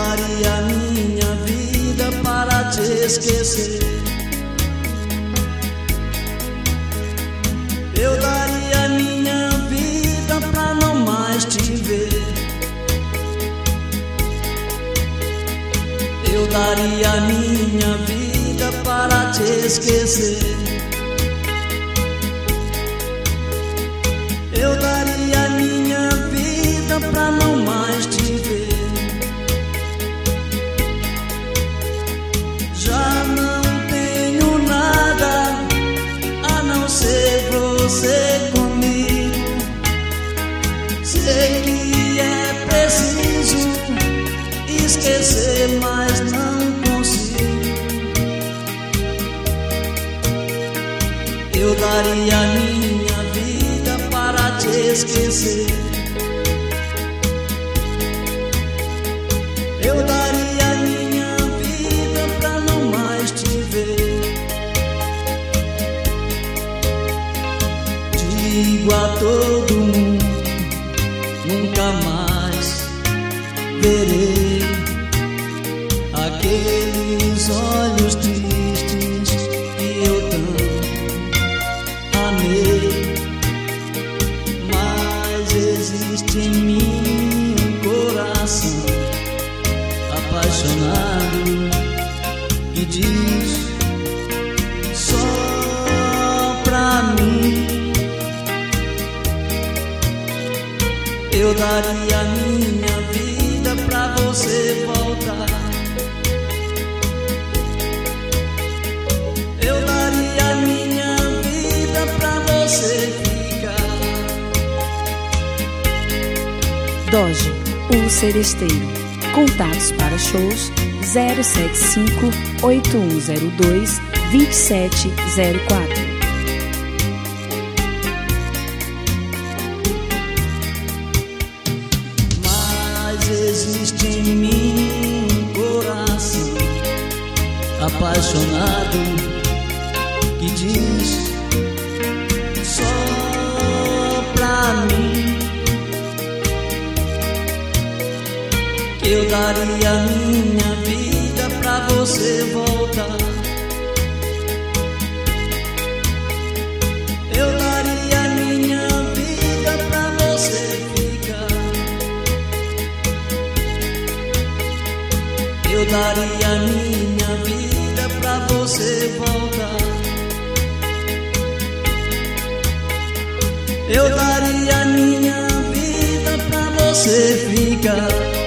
daria minha vida para te esquecer. Eu daria minha vida pra não mais te ver. Eu daria minha vida para te esquecer. Eu daria minha vida pra não mais te ver. Já não tenho nada a não ser você comigo. Sei que é preciso esquecer, mas não consigo. Eu daria minha vida para te esquecer. Eu daria minha vida pra não mais te ver. Digo a todo mundo, nunca mais verei aqueles olhos tristes que eu tanto amei. Mas existe em mim um coração apaixonado que diz só pra mim. Eu daria minha vida pra você voltar. Eu daria minha vida pra você ficar. Doge, o Seresteiro. Contatos para shows 075 8102 2704. Existe em mim um coração apaixonado que diz só pra mim. Que eu daria minha vida pra você voltar. Eu daria minha vida pra você ficar. Eu daria minha vida pra você voltar. Eu daria minha vida pra você ficar.